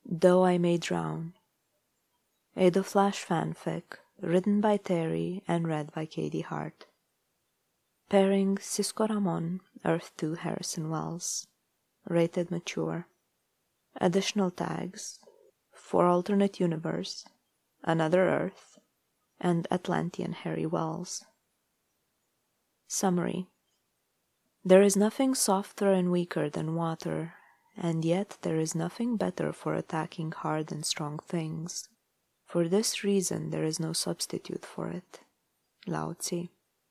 Though I May Drown. A The Flash fanfic, written by Terry and read by Katie Hart. Pairing Cisco Ramon, Earth 2 Harrison Wells. Rated mature. Additional tags: For Alternate Universe, Another Earth, and Atlantean Harry Wells. Summary. There is nothing softer and weaker than water, and yet there is nothing better for attacking hard and strong things. For this reason there is no substitute for it. Lao Tzu.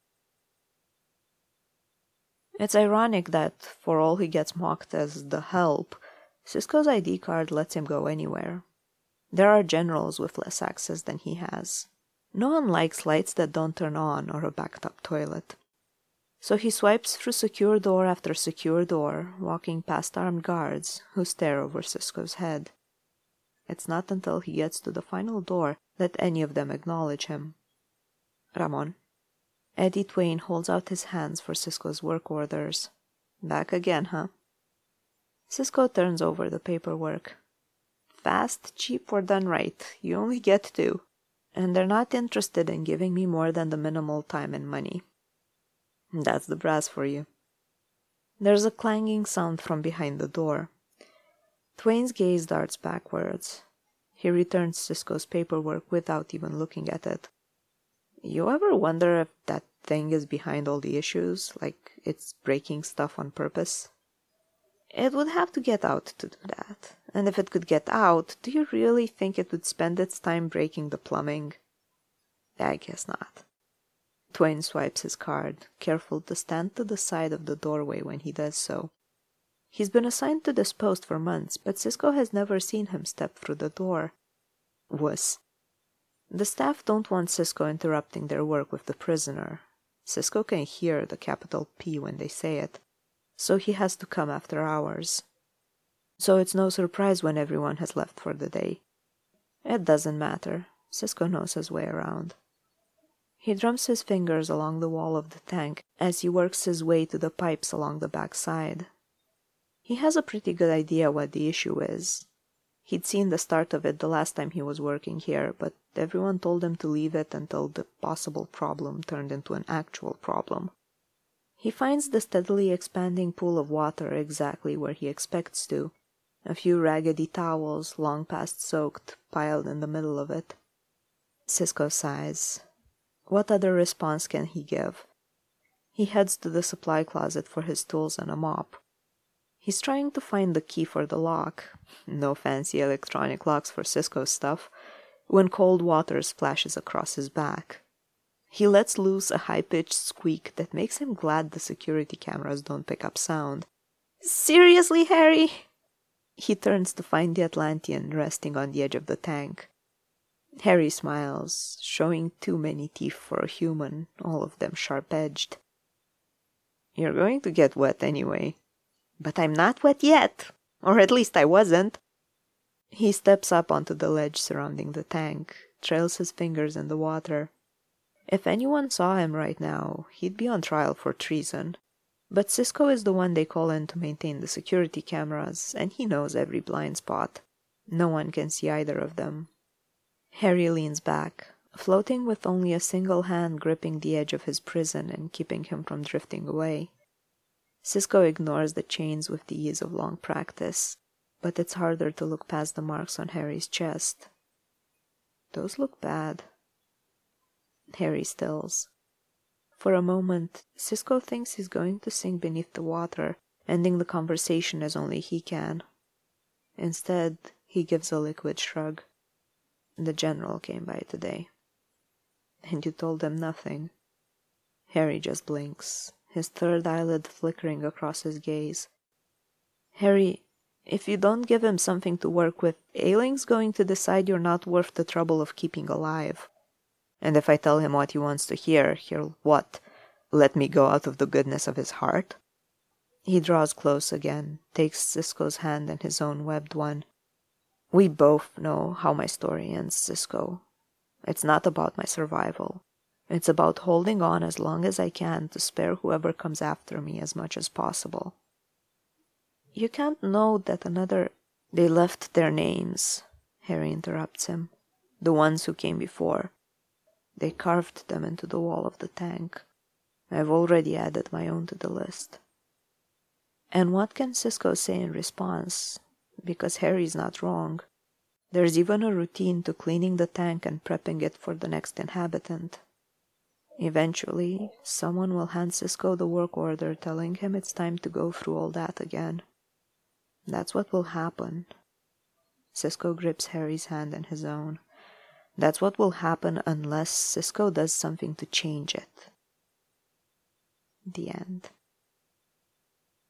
It's ironic that, for all he gets mocked as the help, Cisco's ID card lets him go anywhere. There are generals with less access than he has. No one likes lights that don't turn on or a backed-up toilet. So he swipes through secure door after secure door, walking past armed guards who stare over Cisco's head. It's not until he gets to the final door that any of them acknowledge him. Ramon. Eddie Twain holds out his hands for Cisco's work orders. Back again, huh? Cisco turns over the paperwork. Fast, cheap, or done right. You only get 2. And they're not interested in giving me more than the minimal time and money. That's the brass for you. There's a clanging sound from behind the door. Twain's gaze darts backwards. He returns Cisco's paperwork without even looking at it. You ever wonder if that thing is behind all the issues, like it's breaking stuff on purpose? It would have to get out to do that. And if it could get out, do you really think it would spend its time breaking the plumbing? I guess not. Twain swipes his card, careful to stand to the side of the doorway when he does so. He's been assigned to this post for months, but Cisco has never seen him step through the door. Wuss. The staff don't want Cisco interrupting their work with the prisoner. Cisco can hear the capital P when they say it, so he has to come after hours. So it's no surprise when everyone has left for the day. It doesn't matter. Cisco knows his way around. He drums his fingers along the wall of the tank as he works his way to the pipes along the back side. He has a pretty good idea what the issue is. He'd seen the start of it the last time he was working here, but everyone told him to leave it until the possible problem turned into an actual problem. He finds the steadily expanding pool of water exactly where he expects to. A few raggedy towels, long past soaked, piled in the middle of it. Cisco sighs. What other response can he give? He heads to the supply closet for his tools and a mop. He's trying to find the key for the lock. No fancy electronic locks for Cisco's stuff. When cold water splashes across his back. He lets loose a high-pitched squeak that makes him glad the security cameras don't pick up sound. Seriously, Harry? He turns to find the Atlantean resting on the edge of the tank. Harry smiles, showing too many teeth for a human, all of them sharp-edged. You're going to get wet anyway. But I'm not wet yet. Or at least I wasn't. He steps up onto the ledge surrounding the tank, trails his fingers in the water. If anyone saw him right now, he'd be on trial for treason. But Cisco is the one they call in to maintain the security cameras, and he knows every blind spot. No one can see either of them. Harry leans back, floating with only a single hand gripping the edge of his prison and keeping him from drifting away. Cisco ignores the chains with the ease of long practice, but it's harder to look past the marks on Harry's chest. Those look bad. Harry stills. For a moment, Cisco thinks he's going to sink beneath the water, ending the conversation as only he can. Instead, he gives a liquid shrug. The general came by today. And you told them nothing. Harry just blinks, his third eyelid flickering across his gaze. Harry, if you don't give him something to work with, Ailing's going to decide you're not worth the trouble of keeping alive. And if I tell him what he wants to hear, he'll what? Let me go out of the goodness of his heart? He draws close again, takes Cisco's hand in his own webbed one. We both know how my story ends, Cisco. It's not about my survival. It's about holding on as long as I can to spare whoever comes after me as much as possible. You can't know that another They left their names, Harry interrupts him. The ones who came before. They carved them into the wall of the tank. I've already added my own to the list. And what can Sisko say in response? Because Harry's not wrong. There's even a routine to cleaning the tank and prepping it for the next inhabitant. Eventually, someone will hand Sisko the work order telling him it's time to go through all that again. That's what will happen. Sisko grips Harry's hand in his own. That's what will happen unless Sisko does something to change it. The end.